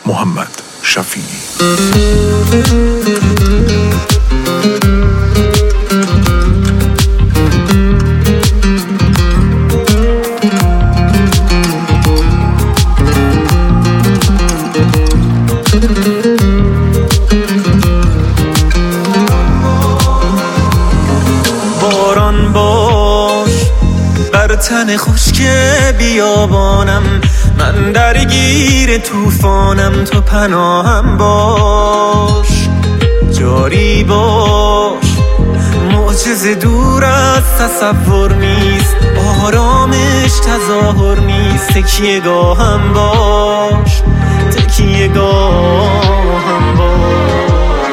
محمد شفیعی. باران باش بر تن خشک بیابانم، من درگیر طوفانم، تو پناهم باش. جاری باش معجزه دور از تصور نیست، آرامش تظاهر نیست. تکیه گاهم باش، تکیه گاهم باش.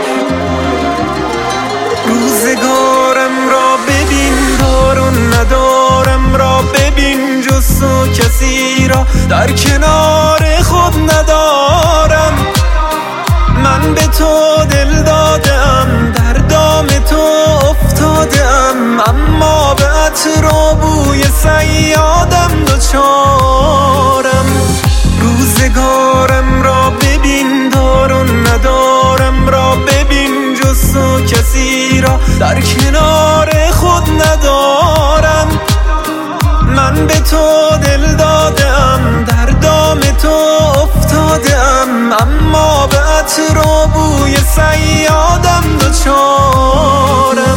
روزگارم را ببین، دارون ندارم را ببین، جز تو کسی را در کنار خود ندارم. من به تو دل دادم، در دام تو افتادم، اما به عطر و بوی صیادم دوچارم. روزگارم را ببین، دارون ندارم را ببین، جز تو کسی را در کنار خود ندارم. من به تو دل دادم، در دام تو افتادم، اما به عطر و بوی صیادم دوچارم.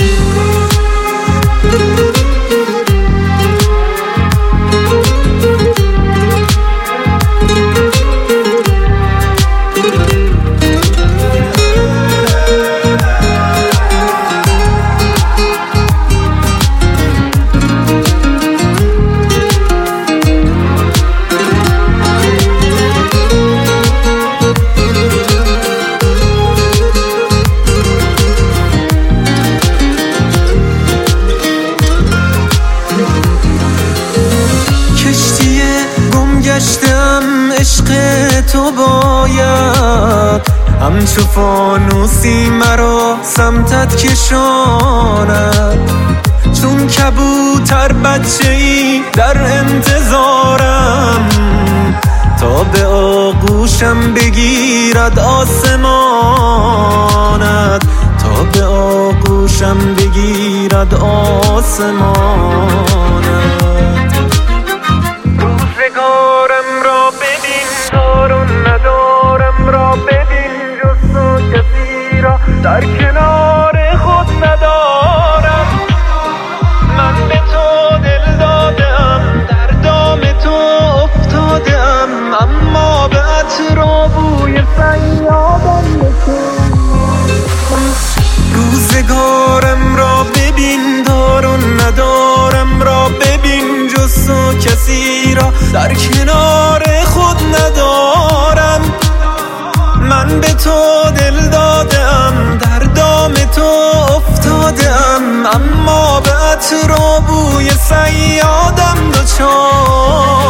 گشتم عشق تو باید همچو فانوسی مرا سمتت کشاند. چون کبوتر بچه‌ای در انتظارم، تا به آغوشم بگیرد آسمانت، تا به آغوشم بگیرد آسمانت. روزگارم را ببین، دارون ندارم را ببین، جز تو کسی را در کنار خود ندارم. من به تو دل دادم، در دام تو افتادم، اما به عطر و بوی صیادم روزگارم را ببین، دارون ندارم را ببین، جز تو کسی را در کنار خود ندارم. من به تو دل دادم، در دام تو افتادم، اما به عطر و بوی صیادم دوچارم.